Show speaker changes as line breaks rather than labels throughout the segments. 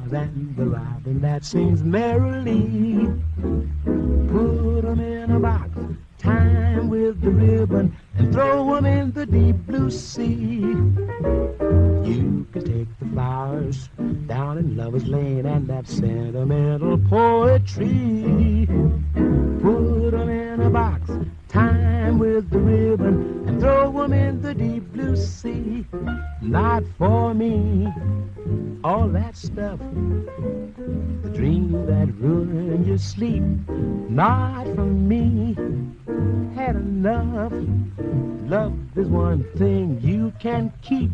stars and the robin that sings merrily. Put 'em in a box, tie 'em with the ribbon, and throw 'em in the deep blue sea. You can take the flowers down in Lover's Lane and that sentimental poetry. Put 'em in a box, tie 'em with the ribbon, and throw 'em in the deep blue sea. Not for me, all that stuff, the dream that ruined your sleep. Not for me, had enough. Love is one thing you can keep.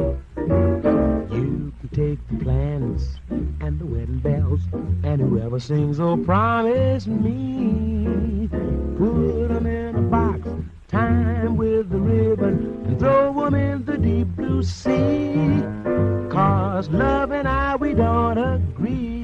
You can take the plans and the wedding bells, and whoever sings, oh, promise me. Put 'em in a box, tie 'em with the ribbon, and throw 'em in the deep blue sea. 'Cause love and I, we don't agree.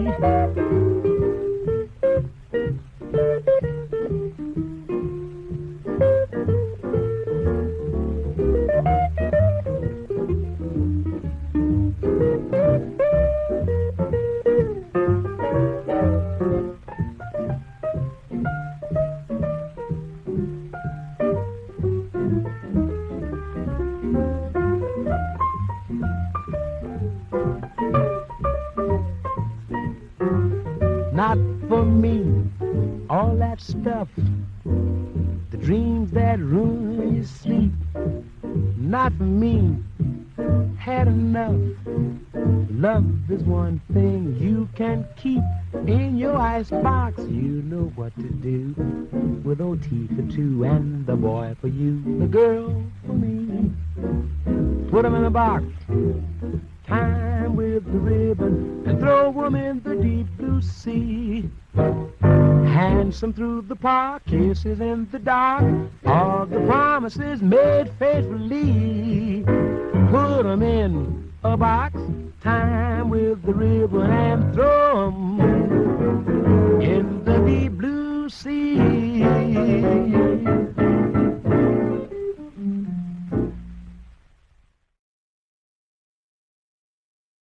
Not for me, all that stuff, the dreams that ruin your sleep. Not for me, had enough. Love is one thing you can keep in your icebox. You know what to do with OT for two, and the boy for you, the girl for me. Put 'em in a box, tie 'em with the ribbon, and throw 'em in the deep blue sea. Handsome through the park, kisses in the dark, all the promises made faithfully. Put 'em in a box, tie 'em with the ribbon, and throw 'em